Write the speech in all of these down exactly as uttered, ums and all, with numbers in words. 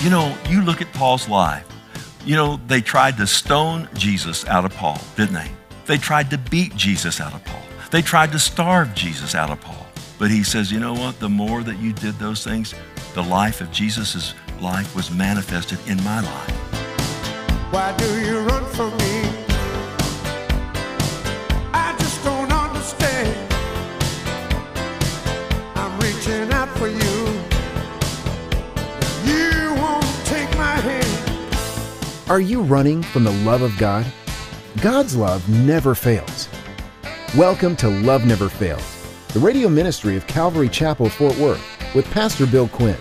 You know, you look at Paul's life. You know, they tried to stone Jesus out of Paul, didn't they? They tried to beat Jesus out of Paul. They tried to starve Jesus out of Paul. But he says, you know what? The more that you did those things, the life of Jesus' life was manifested in my life. Why do you run from me? I just don't understand. I'm reaching out for you. You won't take my hand. Are you running from the love of God? God's love never fails. Welcome to Love Never Fails, the radio ministry of Calvary Chapel, Fort Worth, with Pastor Bill Quinn.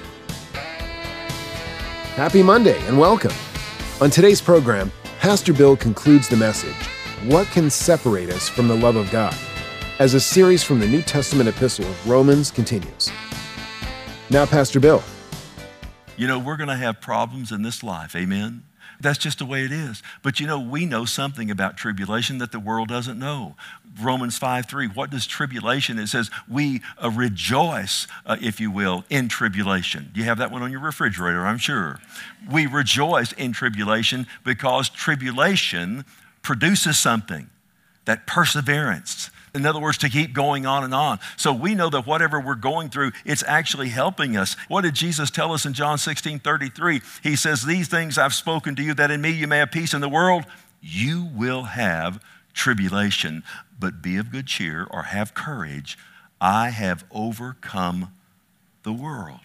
Happy Monday and welcome. On today's program, Pastor Bill concludes the message, What Can Separate Us from the Love of God?, as a series from the New Testament epistle, Romans, continues. Now, Pastor Bill. You know, we're going to have problems in this life, amen? That's just the way it is. But you know, we know something about tribulation that the world doesn't know. Romans five three, what does tribulation? It says we uh, rejoice, uh, if you will, in tribulation. You have that one on your refrigerator, I'm sure. We rejoice in tribulation because tribulation produces something, that perseverance. In other words, to keep going on and on. So we know that whatever we're going through, it's actually helping us. What did Jesus tell us in John sixteen thirty-three? He says, these things I've spoken to you, that in me you may have peace. In the world, you will have tribulation, but be of good cheer or have courage. I have overcome the world.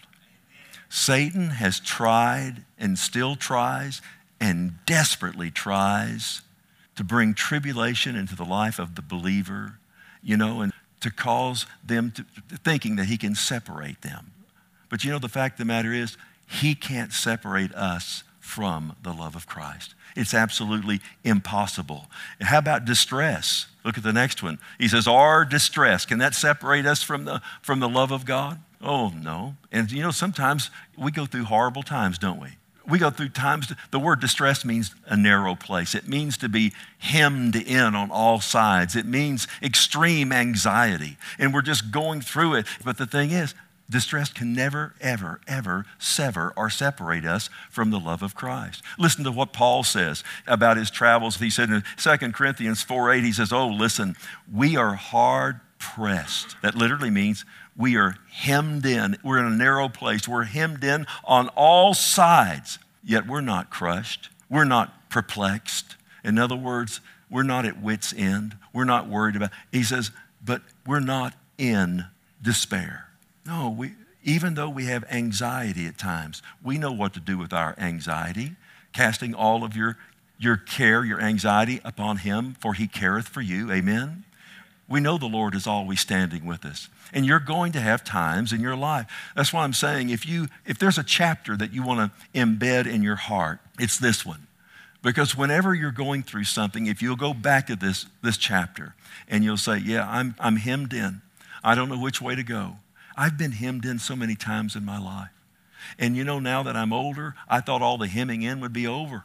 Satan has tried and still tries and desperately tries to bring tribulation into the life of the believer, you know, and to cause them to thinking that he can separate them. But you know, the fact of the matter is, he can't separate us from the love of Christ. It's absolutely impossible. And how about distress? Look at the next one. He says, our distress, can that separate us from the, from the love of God? Oh, no. And you know, sometimes we go through horrible times, don't we? We go through times, the word distress means a narrow place. It means to be hemmed in on all sides. It means extreme anxiety. And we're just going through it. But the thing is, distress can never, ever, ever sever or separate us from the love of Christ. Listen to what Paul says about his travels. He said in Second Corinthians four eight, he says, oh, listen, we are hard pressed. That literally means we are hemmed in. We're in a narrow place. We're hemmed in on all sides, yet we're not crushed. We're not perplexed. In other words, we're not at wit's end. We're not worried about, he says, but we're not in despair. No, we, even though we have anxiety at times, we know what to do with our anxiety, casting all of your, your care, your anxiety upon him, for he careth for you. Amen? We know the Lord is always standing with us. And you're going to have times in your life. That's why I'm saying if you if there's a chapter that you want to embed in your heart, it's this one. Because whenever you're going through something, if you'll go back to this, this chapter and you'll say, yeah, I'm, I'm hemmed in. I don't know which way to go. I've been hemmed in so many times in my life. And you know, now that I'm older, I thought all the hemming in would be over.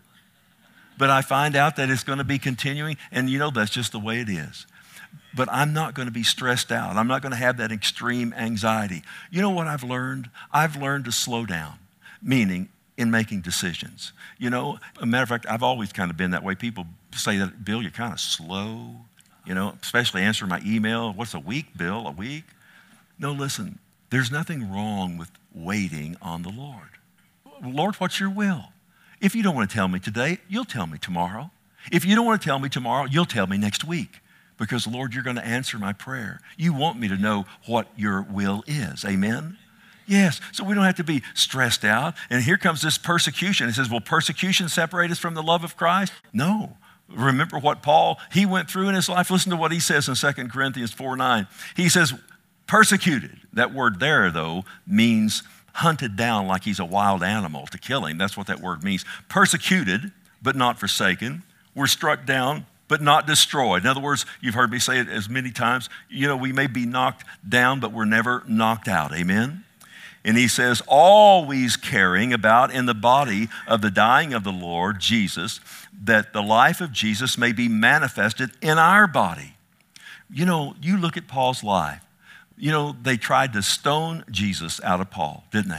But I find out that it's going to be continuing. And you know, that's just the way it is. But I'm not going to be stressed out. I'm not going to have that extreme anxiety. You know what I've learned? I've learned to slow down, meaning in making decisions. You know, a matter of fact, I've always kind of been that way. People say that, Bill, you're kind of slow, you know, especially answering my email. What's a week, Bill? A week? No, listen, there's nothing wrong with waiting on the Lord. Lord, what's your will? If you don't want to tell me today, you'll tell me tomorrow. If you don't want to tell me tomorrow, you'll tell me next week. Because, Lord, you're going to answer my prayer. You want me to know what your will is. Amen? Yes. So we don't have to be stressed out. And here comes this persecution. It says, will persecution separate us from the love of Christ? No. Remember what Paul, he went through in his life. Listen to what he says in Second Corinthians four nine. He says, persecuted. That word there, though, means hunted down like he's a wild animal to kill him. That's what that word means. Persecuted, but not forsaken. We're struck down, but not destroyed. In other words, you've heard me say it as many times, you know, we may be knocked down, but we're never knocked out. Amen? And he says, always carrying about in the body of the dying of the Lord Jesus, that the life of Jesus may be manifested in our body. You know, you look at Paul's life. You know, they tried to stone Jesus out of Paul, didn't they?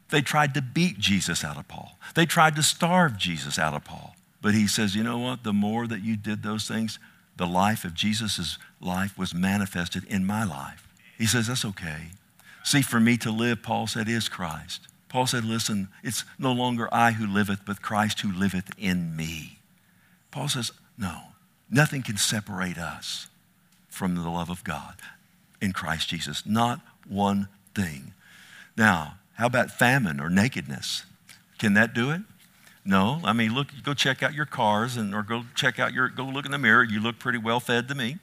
They tried to beat Jesus out of Paul. They tried to starve Jesus out of Paul. But he says, you know what? The more that you did those things, the life of Jesus' life was manifested in my life. He says, that's okay. See, for me to live, Paul said, is Christ. Paul said, listen, it's no longer I who liveth, but Christ who liveth in me. Paul says, no, nothing can separate us from the love of God in Christ Jesus. Not one thing. Now, how about famine or nakedness? Can that do it? No. I mean, look, go check out your cars and or go check out your, go look in the mirror. You look pretty well fed to me.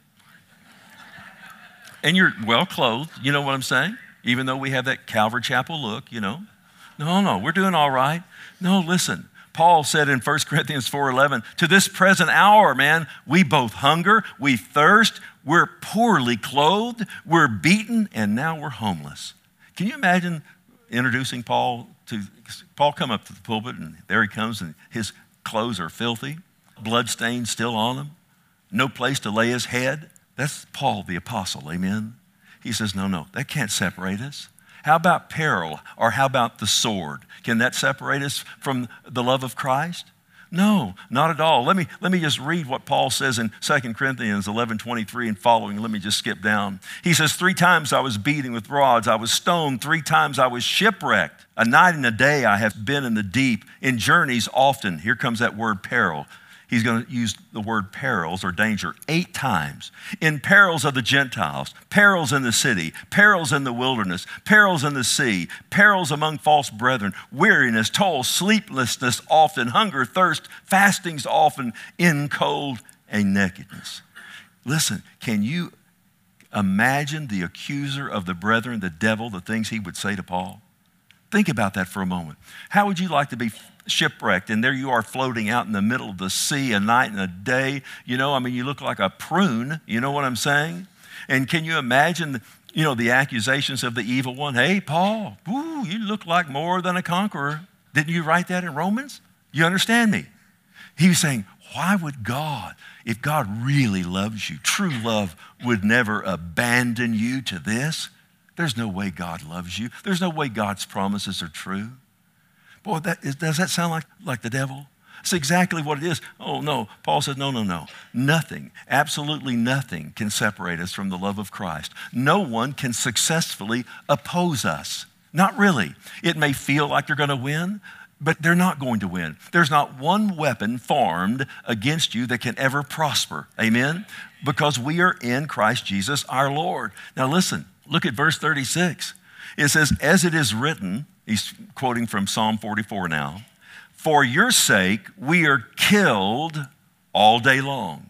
And you're well clothed. You know what I'm saying? Even though we have that Calvary Chapel look, you know. No, no, we're doing all right. No, listen. Paul said in First Corinthians four eleven, to this present hour, man, we both hunger, we thirst, we're poorly clothed, we're beaten, and now we're homeless. Can you imagine introducing Paul to, Paul come up to the pulpit and there he comes and his clothes are filthy, blood stains still on him, no place to lay his head. That's Paul the apostle, amen? He says, no, no, that can't separate us. How about peril or how about the sword? Can that separate us from the love of Christ? No, not at all. Let me, let me just read what Paul says in Second Corinthians eleven twenty-three and following. Let me just skip down. He says, three times I was beaten with rods. I was stoned. Three times I was shipwrecked. A night and a day I have been in the deep, in journeys often. Here comes that word peril. He's going to use the word perils or danger eight times. In perils of the Gentiles, perils in the city, perils in the wilderness, perils in the sea, perils among false brethren, weariness, toil, sleeplessness often, hunger, thirst, fastings often, in cold and nakedness. Listen, can you imagine the accuser of the brethren, the devil, the things he would say to Paul? Think about that for a moment. How would you like to be shipwrecked and there you are floating out in the middle of the sea a night and a day? You know, I mean, you look like a prune. You know what I'm saying? And can you imagine, you know, the accusations of the evil one? Hey, Paul, ooh, you look like more than a conqueror. Didn't you write that in Romans? You understand me? He was saying, why would God, if God really loves you, true love would never abandon you to this? There's no way God loves you. There's no way God's promises are true. Boy, that is, does that sound like, like the devil? It's exactly what it is. Oh, no. Paul said, no, no, no. Nothing, absolutely nothing can separate us from the love of Christ. No one can successfully oppose us. Not really. It may feel like they're going to win, but they're not going to win. There's not one weapon formed against you that can ever prosper. Amen? Because we are in Christ Jesus our Lord. Now listen, look at verse thirty-six. It says, as it is written, he's quoting from Psalm forty-four now, for your sake we are killed all day long.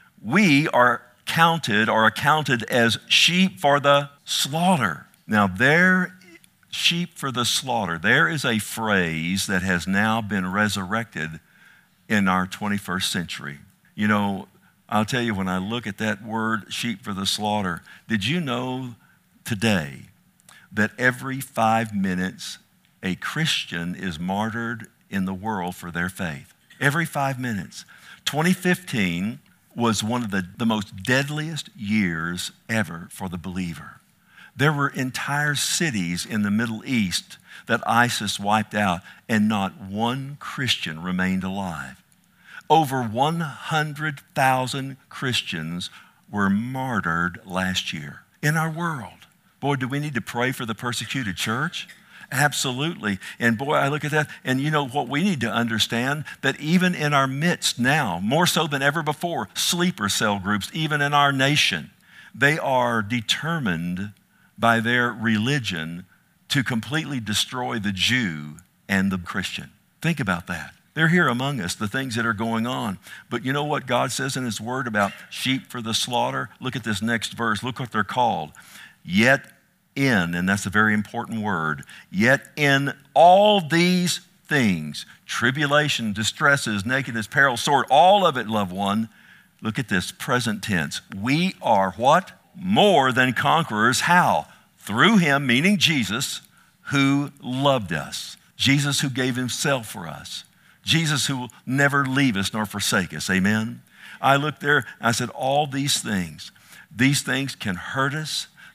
We are counted or accounted as sheep for the slaughter. Now there, sheep for the slaughter, there is a phrase that has now been resurrected in our twenty-first century. You know, I'll tell you, when I look at that word, sheep for the slaughter, did you know today that every five minutes a Christian is martyred in the world for their faith? Every five minutes. twenty fifteen was one of the, the most deadliest years ever for the believer. There were entire cities in the Middle East that ISIS wiped out, and not one Christian remained alive. Over one hundred thousand Christians were martyred last year in our world. Boy, do we need to pray for the persecuted church? Absolutely. And boy, I look at that, and you know what we need to understand, that even in our midst now, more so than ever before, sleeper cell groups, even in our nation, they are determined by their religion to completely destroy the Jew and the Christian. Think about that. They're here among us, the things that are going on. But you know what God says in his word about sheep for the slaughter? Look at this next verse. Look what they're called. Yet in, and that's a very important word, yet in all these things, tribulation, distresses, nakedness, peril, sword, all of it, loved one, look at this, present tense. We are what? More than conquerors. How? Through him, meaning Jesus, who loved us. Jesus who gave himself for us. Jesus who will never leave us nor forsake us. Amen? I looked there, I said, all these things, these things can hurt us.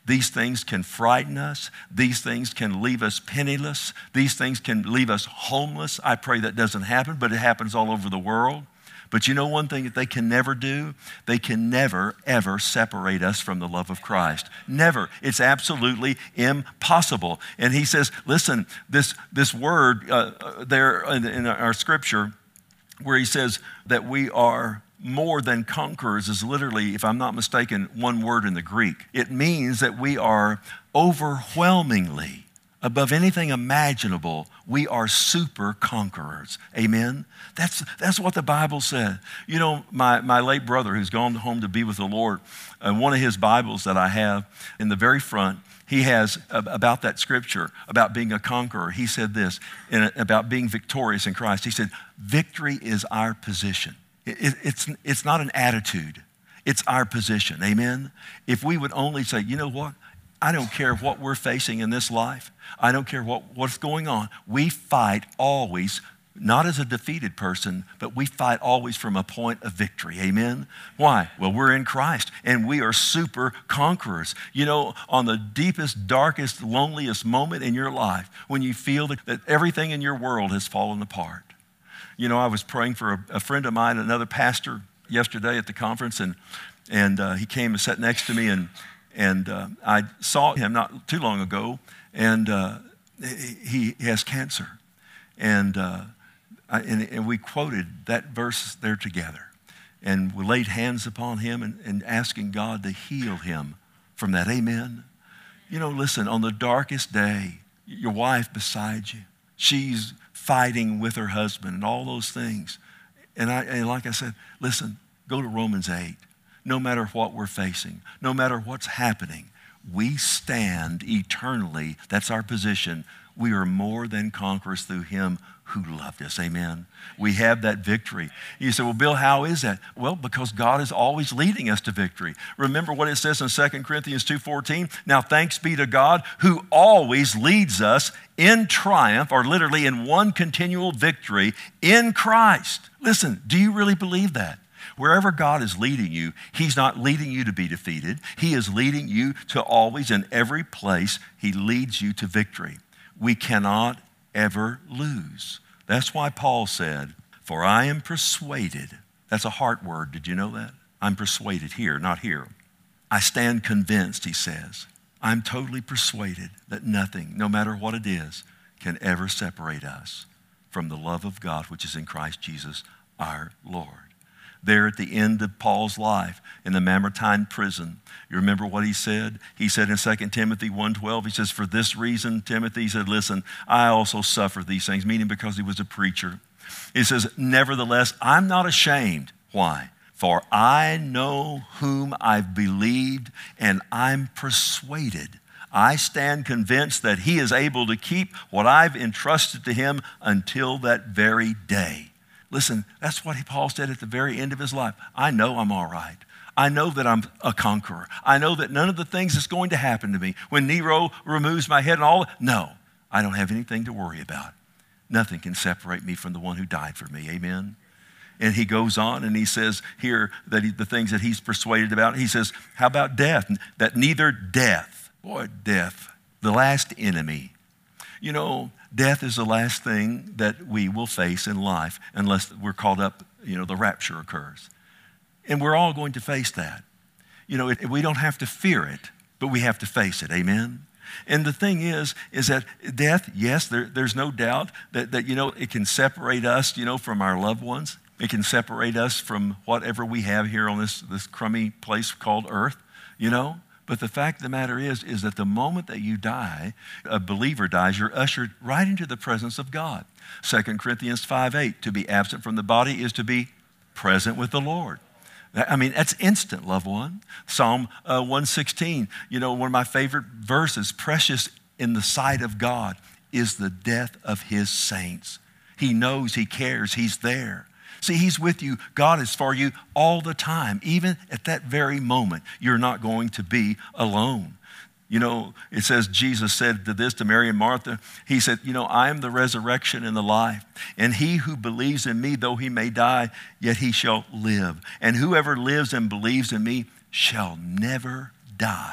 These things can frighten us. These things can leave us penniless. These things can leave us homeless. I pray that doesn't happen, but it happens all over the world. But you know one thing that they can never do? They can never, ever separate us from the love of Christ. Never. It's absolutely impossible. And he says, listen, this, this word uh, there in, in our scripture where he says that we are more than conquerors is literally, if I'm not mistaken, one word in the Greek. It means that we are overwhelmingly, above anything imaginable, we are super conquerors. Amen? That's, that's what the Bible said. You know, my, my late brother who's gone home to be with the Lord, uh, one of his Bibles that I have in the very front, he has uh, about that scripture, about being a conqueror. He said this, in, about being victorious in Christ. He said, victory is our position. It, it, it's, it's not an attitude. It's our position. Amen? If we would only say, you know what? I don't care what we're facing in this life. I don't care what, what's going on. We fight always, not as a defeated person, but we fight always from a point of victory. Amen? Why? Well, we're in Christ, and we are super conquerors. You know, on the deepest, darkest, loneliest moment in your life, when you feel that, that everything in your world has fallen apart. You know, I was praying for a, a friend of mine, another pastor, yesterday at the conference, and, and uh, he came and sat next to me, and And uh, I saw him not too long ago, and uh, he, he has cancer. And, uh, I, and, and we quoted that verse there together. And we laid hands upon him and, and asking God to heal him from that. Amen? You know, listen, on the darkest day, your wife beside you, she's fighting with her husband and all those things. And, I, and like I said, listen, go to Romans eight. No matter what we're facing, no matter what's happening, we stand eternally. That's our position. We are more than conquerors through him who loved us. Amen. We have that victory. You say, well, Bill, how is that? Well, because God is always leading us to victory. Remember what it says in Second Corinthians two fourteen? Now thanks be to God who always leads us in triumph, or literally in one continual victory in Christ. Listen, do you really believe that? Wherever God is leading you, he's not leading you to be defeated. He is leading you to always, in every place, he leads you to victory. We cannot ever lose. That's why Paul said, for I am persuaded. That's a heart word. Did you know that? I'm persuaded here, not here. I stand convinced, he says. I'm totally persuaded that nothing, no matter what it is, can ever separate us from the love of God, which is in Christ Jesus, our Lord. There at the end of Paul's life in the Mamertine prison, you remember what he said? He said in Second Timothy one twelve, he says, for this reason, Timothy, he said, listen, I also suffer these things, meaning because he was a preacher. He says, nevertheless, I'm not ashamed. Why? For I know whom I've believed, and I'm persuaded. I stand convinced that he is able to keep what I've entrusted to him until that very day. Listen, that's what Paul said at the very end of his life. I know I'm all right. I know that I'm a conqueror. I know that none of the things that's going to happen to me, when Nero removes my head and all, no, I don't have anything to worry about. Nothing can separate me from the one who died for me. Amen? And he goes on and he says here that he, the things that he's persuaded about, he says, how about death? That neither death, boy, death, the last enemy. You know, death is the last thing that we will face in life unless we're caught up, you know, the rapture occurs. And we're all going to face that. You know, it, we don't have to fear it, but we have to face it. Amen? And the thing is, is that death, yes, there, there's no doubt that, that, you know, it can separate us, you know, from our loved ones. It can separate us from whatever we have here on this, this crummy place called earth, you know. But the fact of the matter is, is that the moment that you die, a believer dies, you're ushered right into the presence of God. Second Corinthians five eight, to be absent from the body is to be present with the Lord. I mean, that's instant, loved one. Psalm uh, one sixteen, you know, one of my favorite verses, precious in the sight of God is the death of his saints. He knows, he cares, he's there. See, he's with you. God is for you all the time. Even at that very moment, you're not going to be alone. You know, it says Jesus said to this to Mary and Martha, he said, you know, I am the resurrection and the life. And he who believes in me, though he may die, yet he shall live. And whoever lives and believes in me shall never die.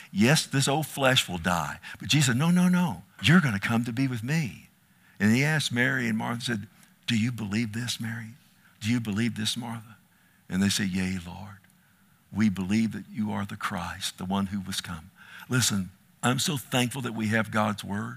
Yes, this old flesh will die. But Jesus said, no, no, no. You're going to come to be with me. And he asked Mary and Martha, said, do you believe this, Mary? Do you believe this, Martha? And they said, yea, Lord. We believe that you are the Christ, the one who was come. Listen, I'm so thankful that we have God's word.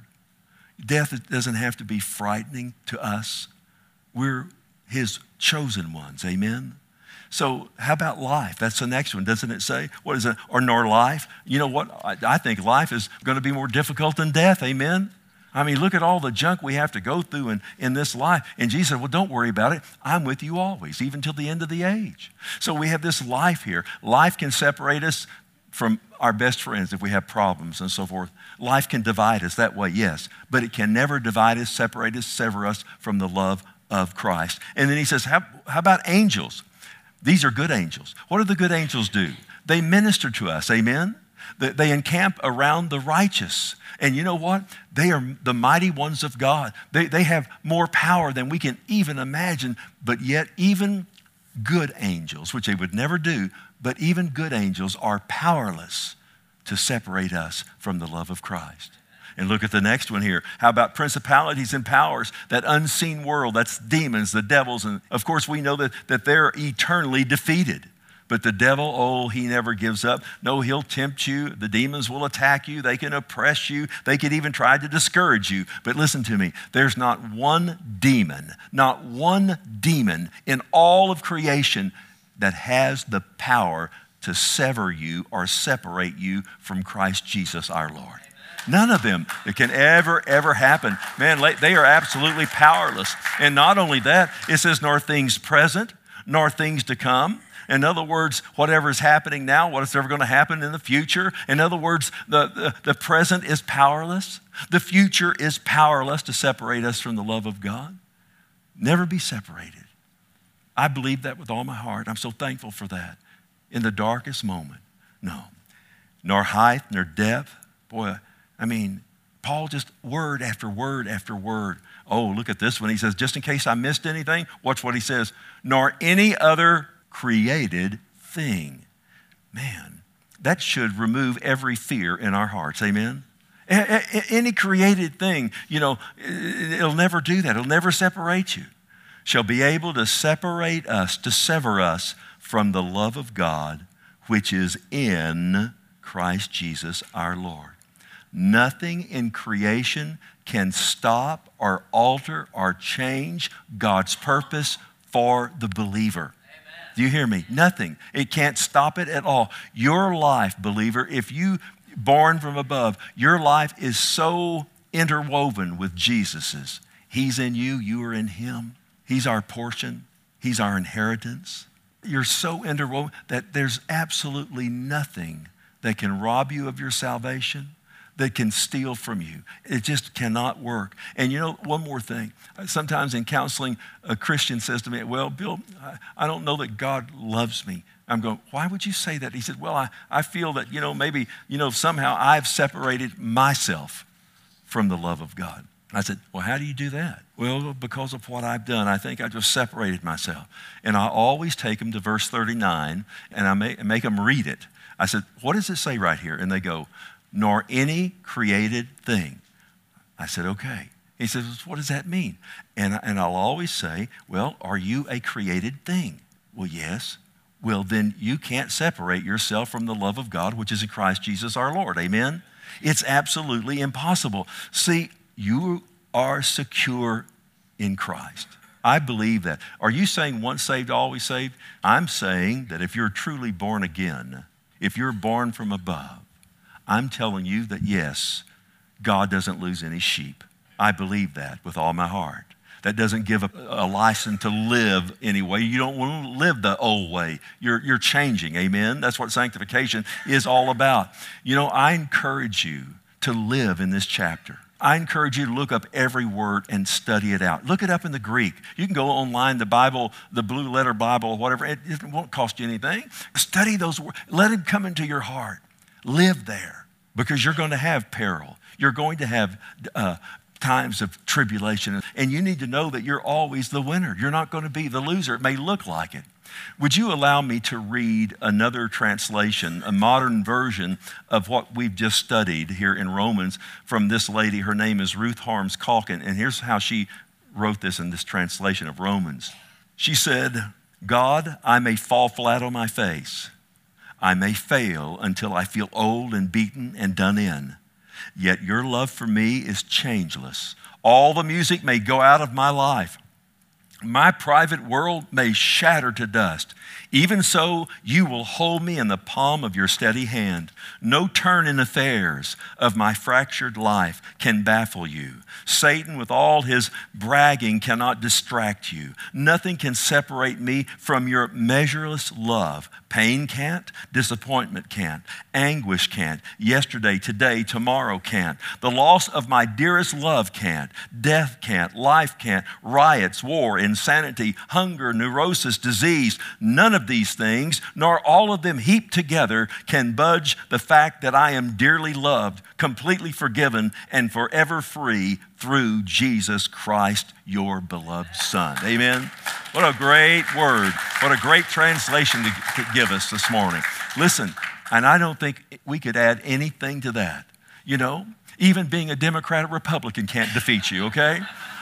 Death doesn't have to be frightening to us. We're his chosen ones, amen? So how about life? That's the next one, doesn't it say? What is it? Or nor life? You know what? I, I think life is going to be more difficult than death, amen? I mean, look at all the junk we have to go through in, in this life. And Jesus said, well, don't worry about it. I'm with you always, even till the end of the age. So we have this life here. Life can separate us from our best friends if we have problems and so forth. Life can divide us that way, yes. But it can never divide us, separate us, sever us from the love of Christ. And then he says, how, how about angels? These are good angels. What do the good angels do? They minister to us, amen? They encamp around the righteous. And you know what? They are the mighty ones of God. They, they have more power than we can even imagine, but yet even good angels, which they would never do, but even good angels are powerless to separate us from the love of Christ. And look at the next one here. How about principalities and powers? That unseen world, that's demons, the devils. And of course, we know that, that they're eternally defeated. But the devil, oh, he never gives up. No, he'll tempt you. The demons will attack you. They can oppress you. They could even try to discourage you. But listen to me. There's not one demon, not one demon in all of creation that has the power to sever you or separate you from Christ Jesus our Lord. None of them. It can ever, ever happen. Man, they are absolutely powerless. And not only that, it says, nor things present, nor things to come. In other words, whatever is happening now, what's ever going to happen in the future. In other words, the, the, the present is powerless. The future is powerless to separate us from the love of God. Never be separated. I believe that with all my heart. I'm so thankful for that. In the darkest moment, no. Nor height, nor depth. Boy, I mean, Paul just word after word after word. Oh, look at this one. He says, just in case I missed anything, watch what he says. Nor any other created thing. Man, that should remove every fear in our hearts. Amen? Any created thing, you know, it'll never do that. It'll never separate you. Shall be able to separate us, to sever us from the love of God, which is in Christ Jesus our Lord. Nothing in creation can stop or alter or change God's purpose for the believer. Do you hear me? Nothing. It can't stop it at all. Your life, believer, if you born from above, your life is so interwoven with Jesus's. He's in you, you are in him. He's our portion. He's our inheritance. You're so interwoven that there's absolutely nothing that can rob you of your salvation, that can steal from you. It just cannot work. And you know, one more thing. Sometimes in counseling, a Christian says to me, well, Bill, I, I don't know that God loves me. I'm going, why would you say that? He said, well, I, I feel that, you know, maybe, you know, somehow I've separated myself from the love of God. I said, well, how do you do that? Well, because of what I've done. I think I just separated myself. And I always take them to verse thirty-nine, and I make, make them read it. I said, what does it say right here? And they go, nor any created thing. I said, okay. He says, what does that mean? And, and I'll always say, well, are you a created thing? Well, yes. Well, then you can't separate yourself from the love of God, which is in Christ Jesus our Lord. Amen? It's absolutely impossible. See, you are secure in Christ. I believe that. Are you saying once saved, always saved? I'm saying that if you're truly born again, if you're born from above, I'm telling you that yes, God doesn't lose any sheep. I believe that with all my heart. That doesn't give a, a license to live anyway. You don't want to live the old way. You're, you're changing, amen? That's what sanctification is all about. You know, I encourage you to live in this chapter. I encourage you to look up every word and study it out. Look it up in the Greek. You can go online, the Bible, the Blue Letter Bible, whatever. It, it won't cost you anything. Study those words. Let it come into your heart. Live there, because you're going to have peril. You're going to have uh, times of tribulation, and you need to know that you're always the winner. You're not going to be the loser. It may look like it. Would you allow me to read another translation, a modern version of what we've just studied here in Romans from this lady? Her name is Ruth Harms Calkin, and here's how she wrote this in this translation of Romans. She said, God, I may fall flat on my face. I may fail until I feel old and beaten and done in. Yet your love for me is changeless. All the music may go out of my life. My private world may shatter to dust. Even so, you will hold me in the palm of your steady hand. No turn in affairs of my fractured life can baffle you. Satan, with all his bragging, cannot distract you. Nothing can separate me from your measureless love. Pain can't, disappointment can't, anguish can't, yesterday, today, tomorrow can't. The loss of my dearest love can't, death can't, life can't, riots, war, insanity, hunger, neurosis, disease. None of these things, nor all of them heaped together, can budge the fact that I am dearly loved, completely forgiven, and forever free through Jesus Christ, your beloved Son. Amen. What a great word. What a great translation to, to give us this morning. Listen, and I don't think we could add anything to that. You know, even being a Democrat or Republican can't defeat you, okay?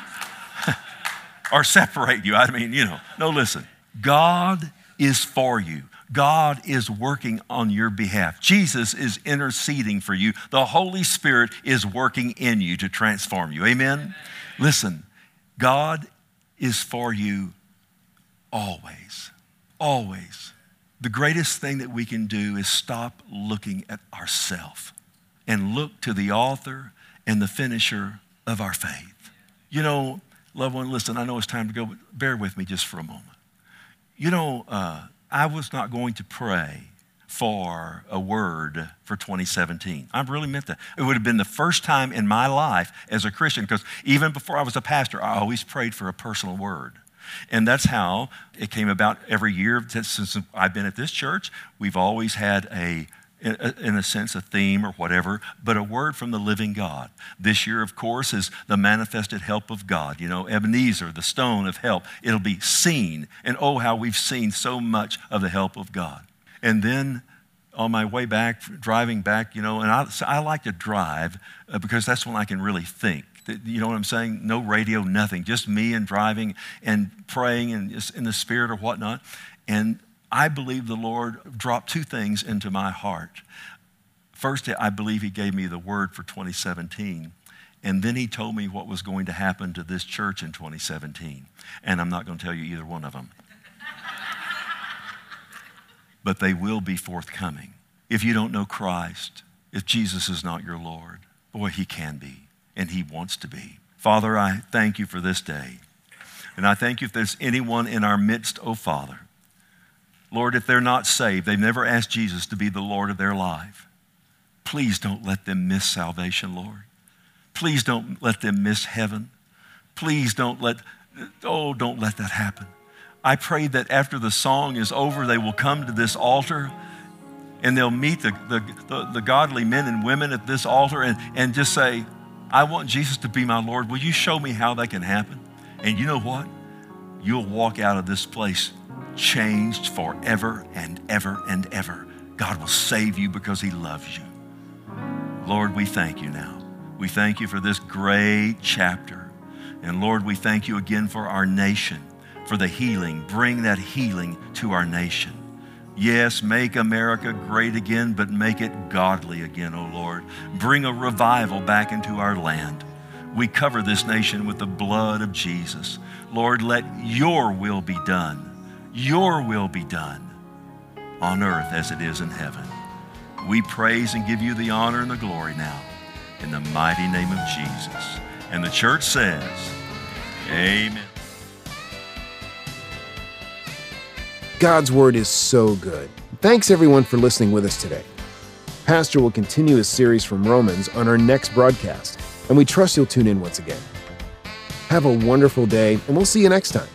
Or separate you. I mean, you know. No, listen. God is for you. God is working on your behalf. Jesus is interceding for you. The Holy Spirit is working in you to transform you. Amen? Listen, God is for you always. Always. The greatest thing that we can do is stop looking at ourselves and look to the author and the finisher of our faith. You know, loved one, listen, I know it's time to go, but bear with me just for a moment. You know, uh, I was not going to pray for a word for twenty seventeen. I really meant that. It would have been the first time in my life as a Christian, because even before I was a pastor, I always prayed for a personal word. And that's how it came about every year since I've been at this church. We've always had a, in a sense, a theme or whatever, but a word from the living God. This year, of course, is the manifested help of God. You know, Ebenezer, the stone of help. It'll be seen. And oh, how we've seen so much of the help of God. And then on my way back, driving back, you know, and I, I like to drive uh, because that's when I can really think. You know what I'm saying? No radio, nothing. Just me and driving and praying and just in the spirit or whatnot. And I believe the Lord dropped two things into my heart. First, I believe he gave me the word for twenty seventeen. And then he told me what was going to happen to this church in twenty seventeen. And I'm not going to tell you either one of them. But they will be forthcoming. If you don't know Christ, if Jesus is not your Lord, boy, he can be. And he wants to be. Father, I thank you for this day. And I thank you if there's anyone in our midst, oh Father. Lord, if they're not saved, they've never asked Jesus to be the Lord of their life. Please don't let them miss salvation, Lord. Please don't let them miss heaven. Please don't let, oh, don't let that happen. I pray that after the song is over, they will come to this altar and they'll meet the, the, the, the godly men and women at this altar and, and just say, I want Jesus to be my Lord. Will you show me how that can happen? And you know what? You'll walk out of this place changed forever and ever and ever. God will save you because he loves you. Lord, we thank you now. We thank you for this great chapter. And Lord, we thank you again for our nation, for the healing. Bring that healing to our nation. Yes, make America great again, but make it godly again, oh Lord. Bring a revival back into our land. We cover this nation with the blood of Jesus. Lord, let your will be done. Your will be done on earth as it is in heaven. We praise and give you the honor and the glory now in the mighty name of Jesus. And the church says, amen. God's word is so good. Thanks everyone for listening with us today. Pastor will continue his series from Romans on our next broadcast, and we trust you'll tune in once again. Have a wonderful day, and we'll see you next time.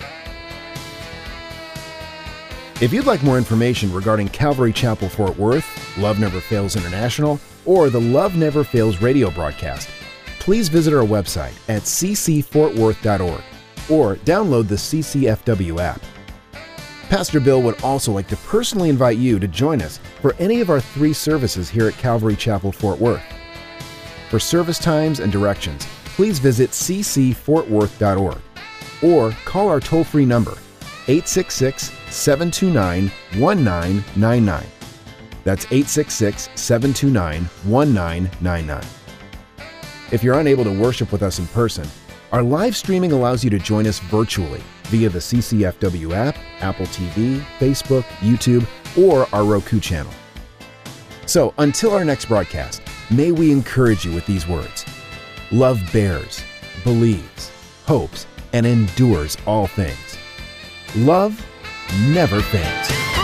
If you'd like more information regarding Calvary Chapel Fort Worth, Love Never Fails International, or the Love Never Fails radio broadcast, please visit our website at c c fort worth dot org or download the C C F W app. Pastor Bill would also like to personally invite you to join us for any of our three services here at Calvary Chapel, Fort Worth. For service times and directions, please visit c c fort worth dot org or call our toll-free number, eight six six, seven two nine, one nine nine nine. That's eight six six, seven two nine, one nine nine nine. If you're unable to worship with us in person, our live streaming allows you to join us virtually via the C C F W app, Apple T V, Facebook, YouTube, or our Roku channel. So until our next broadcast, may we encourage you with these words. Love bears, believes, hopes, and endures all things. Love never fails.